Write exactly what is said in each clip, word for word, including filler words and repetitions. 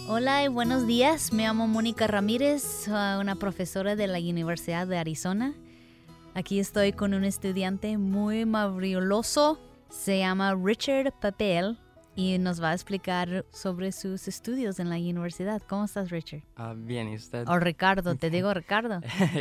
Hola y buenos días. Me llamo Mónica Ramírez, uh, una profesora de la Universidad de Arizona. Aquí estoy con un estudiante muy maravilloso. Se llama Richard Papel y nos va a explicar sobre sus estudios en la universidad. ¿Cómo estás, Richard? Uh, bien, ¿y usted? O Ricardo, te digo Ricardo.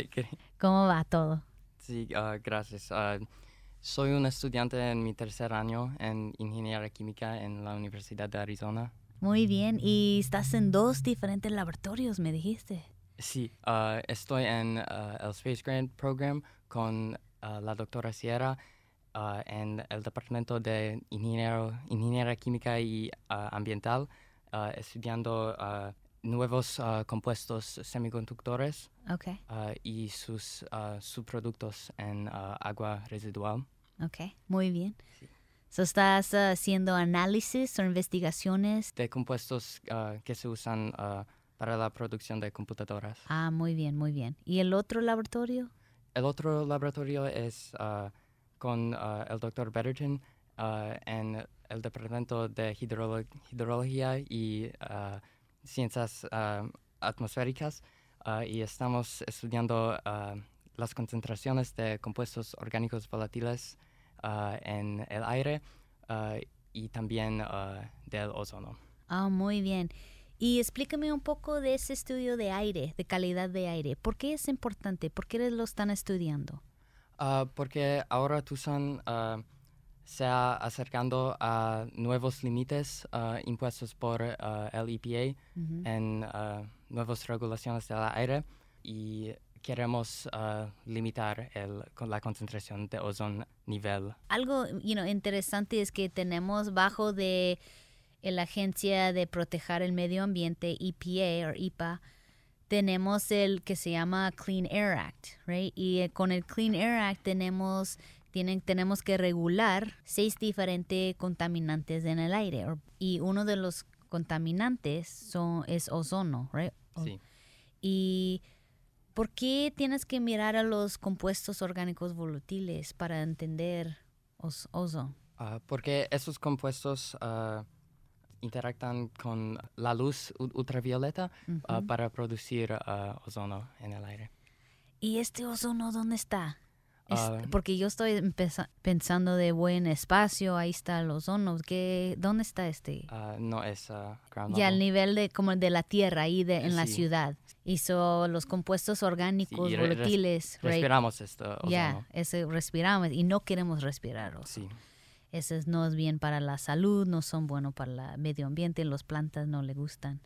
¿Cómo va todo? Sí, uh, gracias. Uh, soy un estudiante en mi tercer año en Ingeniería Química en la Universidad de Arizona. Muy bien. Y estás en dos diferentes laboratorios, me dijiste. Sí, uh, estoy en uh, el Space Grant Program con uh, la doctora Sierra uh, en el Departamento de Ingeniero, Ingeniería Química y uh, Ambiental, uh, estudiando uh, nuevos uh, compuestos semiconductores Okay. uh, y sus uh, subproductos en uh, agua residual. Okay, muy bien. Sí. So, ¿estás uh, haciendo análisis o investigaciones? De compuestos uh, que se usan uh, para la producción de computadoras. Ah, muy bien, muy bien. ¿Y el otro laboratorio? El otro laboratorio es uh, con uh, el doctor Betterton uh, en el Departamento de Hidrolo- Hidrología y uh, Ciencias uh, Atmosféricas uh, y estamos estudiando uh, las concentraciones de compuestos orgánicos volátiles uh, en el aire uh, y también uh, del ozono. Ah, muy bien. Y explícame un poco de ese estudio de aire, de calidad de aire. ¿Por qué es importante? ¿Por qué lo están estudiando? Uh, porque ahora Tucson uh, se ha acercando a nuevos límites uh, impuestos por uh, el E P A Uh-huh. en uh, nuevas regulaciones del aire y queremos uh, limitar el, con la concentración de ozono nivel. Algo you know, interesante es que tenemos bajo de la Agencia de Proteger el Medio Ambiente, E P A o I P A, tenemos el que se llama Clean Air Act, right? Y eh, con el Clean Air Act tenemos, tienen, tenemos que regular seis diferentes contaminantes en el aire. Or, y uno de los contaminantes son, es ozono, right? O, Sí. y ¿por qué tienes que mirar a los compuestos orgánicos volátiles para entender os, ozono? Uh, porque esos compuestos uh, interactúan con la luz u- ultravioleta Uh-huh. uh, para producir uh, ozono en el aire. ¿Y este ozono dónde está? Es, Ah. porque yo estoy empeza- pensando de buen espacio, ahí está el ozono. ¿Qué, ¿Dónde está este? Uh, no es uh, ground Ya al level. nivel de como de la tierra, ahí de, en la Sí. ciudad. Y son los compuestos orgánicos Sí, y re- res- volátiles. right? Respiramos esto ozono. Ya, ese respiramos y no queremos respirar ozono. Sí. Ese no es bien para la salud, no son buenos para el medio ambiente, las plantas no le gustan.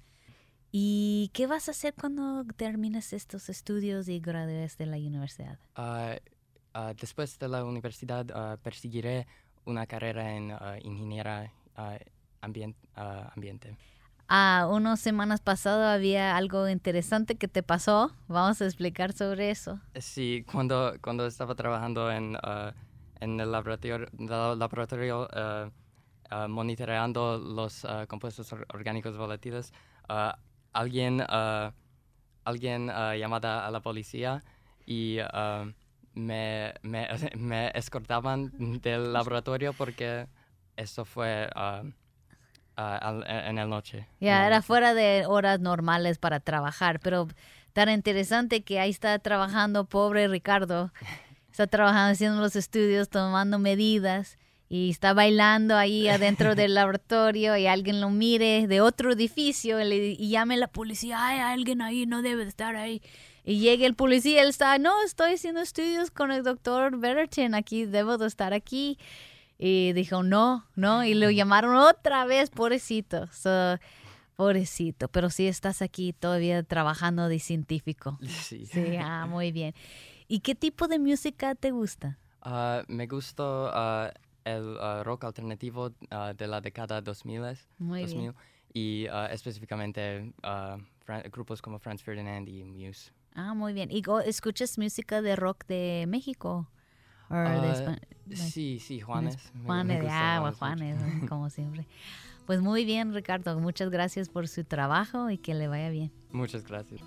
¿Y qué vas a hacer cuando termines estos estudios y gradúes de la universidad? Uh, uh, después de la universidad uh, perseguiré una carrera en uh, ingeniería uh, ambien- uh, ambiente. Ah, unas semanas pasadas había algo interesante que te pasó. Vamos a explicar sobre eso. Sí, cuando, cuando estaba trabajando en, uh, en el laboratorio, la- laboratorio uh, uh, monitoreando los uh, compuestos or- orgánicos volátiles, uh, alguien, uh, alguien uh, llamada a la policía y uh, me, me, me escortaban del laboratorio porque esto fue uh, uh, al- en el noche. Ya en la era noche. fuera de horas normales para trabajar, pero tan interesante que ahí está trabajando pobre Ricardo. Está trabajando, haciendo los estudios, tomando medidas y está bailando ahí adentro del laboratorio y alguien lo mire de otro edificio y, le, y llame a la policía, ay, alguien ahí no debe de estar ahí. Y llega el policía, él está, no, estoy haciendo estudios con el doctor Betterton, aquí debo de estar aquí. Y dijo, no, no, y lo llamaron otra vez, pobrecito. So, pobrecito, pero sí estás aquí todavía trabajando de científico. Sí. Sí, ah, muy bien. ¿Y qué tipo de música te gusta? Uh, me gustó uh, el uh, rock alternativo uh, de la década dos mil, Muy dos mil bien. y uh, específicamente uh, Fran- grupos como Franz Ferdinand y Muse. Ah, muy bien. ¿Y go- escuchas música de rock de México? ¿O de Uh, Espa- like, sí, sí, Juanes. me- me Juanes, de gusta agua, Juanes mucho. Juanes, como siempre. Pues muy bien, Ricardo. Muchas gracias por su trabajo y que le vaya bien. Muchas gracias.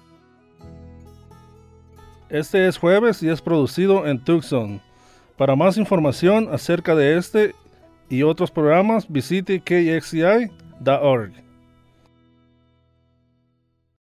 Este es Jueves y es producido en Tucson. Para más información acerca de este y otros programas, visite K X C I punto org.